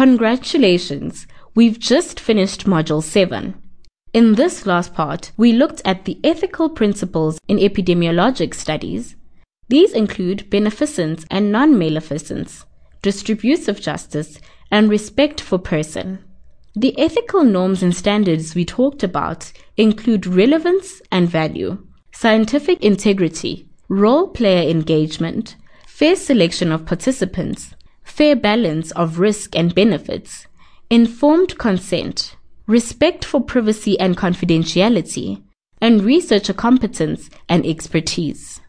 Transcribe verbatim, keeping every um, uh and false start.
Congratulations! We've just finished Module seven. In this last part, we looked at the ethical principles in epidemiologic studies. These include beneficence and non-maleficence, distributive justice, and respect for person. The ethical norms and standards we talked about include relevance and value, scientific integrity, role player engagement, fair selection of participants, fair balance of risk and benefits, informed consent, respect for privacy and confidentiality, and researcher competence and expertise.